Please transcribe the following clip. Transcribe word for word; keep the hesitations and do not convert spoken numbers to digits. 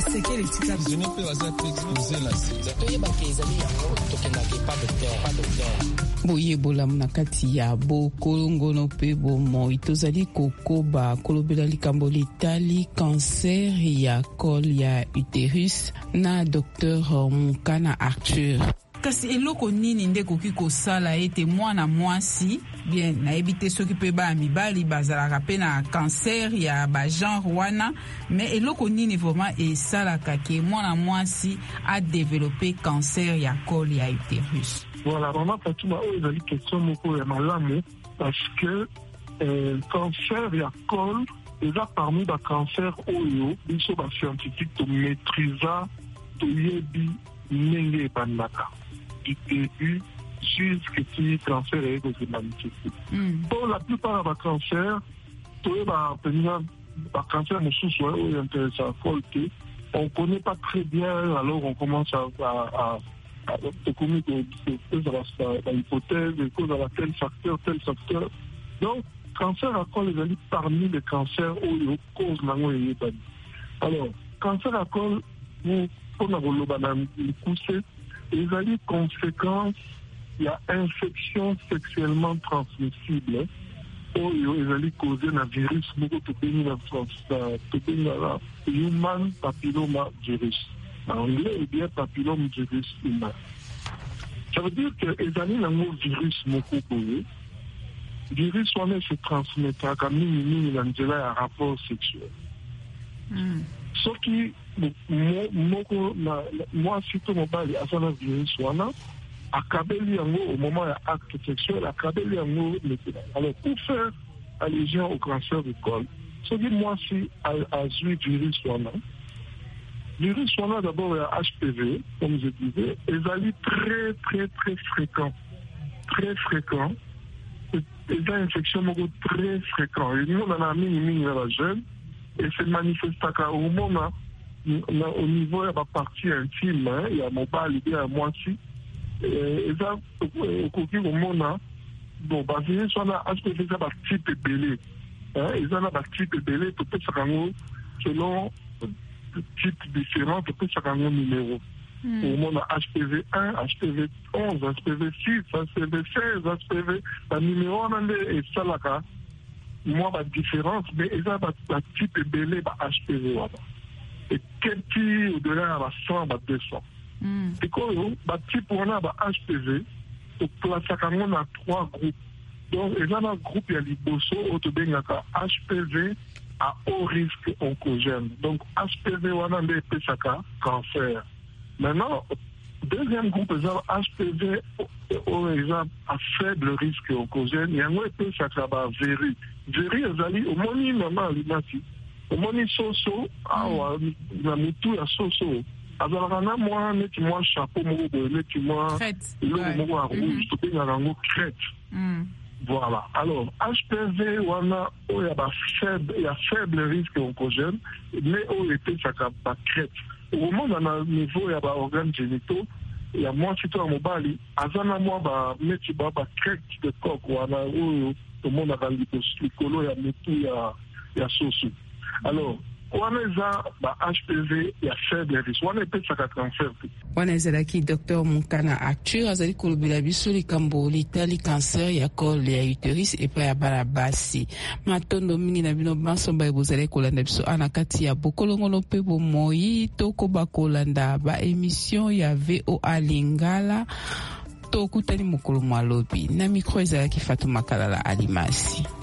basekeli tika zone pe baza pe exposer la sida toyebaka ezali yango tokendaka pa docteur pa docteur boyebola na kati ya bokolongono mpe bomoi tozali kokoba kolobela likambo litali kanser ya col ya uterus na docteur Mukana Arthur. Kasi eloko nini nde koki kosala ete mwana mwasi bien nayebi te soki mpe baya mibali bazalaka mpe na cancer ya bagenre wana mais eloko nini vraiment esalaka ke mwana mwasi adevelope cancer ya col ya uterus? Voilà, vraiment Fatuma, oyo ezali question moko ya malamu parce que euh, cancer ya col eza parmi bacancer oyo biso bascientifique tomaîtrisa toyebi ndenge ebandaka du début jusqu'à ce que le cancer est se manifester. Mm. Pour la plupart des cancers, tous les cancers sont intéressants. On ne connaît pas très bien, alors on commence à, à, à, à commettre l'hypothèse, cause à tel facteur, tel facteur. Donc, cancer à col est parmi les cancers où cause la alors, cancer à col, pour nous pousser, il y a des conséquences, il y a infection sexuellement transmissible. Oh, il y a des causes d'un virus, human papilloma virus. En anglais, il y a papilloma virus humain. Ça veut dire que les années dans le virus, le virus, on se transmet à minimum un rapport sexuel. Mm. Ce qui, moi, surtout, mon père, à son virus, à Kabeli, au moment de l'acte sexuel, à Kabeli, alors, pour faire allusion au cancer du col, ce qui, moi, si, à ce virus, le virus, d'abord, il y a H P V, comme je disais, et ça est très, très, très fréquent. Très fréquent. Et une infection très fréquente. Et nous, on a mis une la jeune. Et c'est manifesté au moment, au niveau de la partie intime, il y a mon bas, il y a moi aussi. Et ça, au moment, bon, basé sur la H P V, ça va type belé. Et ça, va type belé, peut-être ça selon type différent, peut-être ça un numéro. Au moment H P V un, H P V onze, H P V six, H P V seize, H P V, le numéro, on est ça là. Moi, la différence, mais il y a un type belé H P V. Et quel type au-delà de cent, deux cents. Et quand le type on a H P V, on place à trois groupes. Donc, il y a un groupe, il y a l'Iboso, H P V à haut risque oncogène. Donc, H P V, on a des cancer. Maintenant, deuxième groupe, il y a H P V à faible risque oncogène. Il y a un peu ça qui va véri. Véri, il au moni normal, au moni soso, awa, na mutu ya soso. Alors, on a moi, net moi chapeau, net moi, le moi rouge, tout bien dans nos crêtes. Voilà. Alors, H P V, on a, il y a faible, il y a faible risque oncogène, mais au été, ça va pas crête. Au moment où on a un niveau, il y a des organes génitaux, il y a moi, si tu as mon bali, à un moi, bah, mais tu vas pas crête de coq, ou on a, tout le monde a le colo, il y a métou, il y a soso. Alors, on a H P V, il y a faible risque. On a peut-être ça cancer. On a zalaki docteur Mukana Arthur, azali kolobela biso likambo litali cancer ya col ya uterus et pa ya balabasi. Matondo mingi na bino banso ba bozali kolanda biso ana kati ya bokolongono pe bomoi toko bakolanda ba émission ya V O A Lingala tokutani mokolo mwalobi na micro ezalaki Fatuma Kalala Alimasi.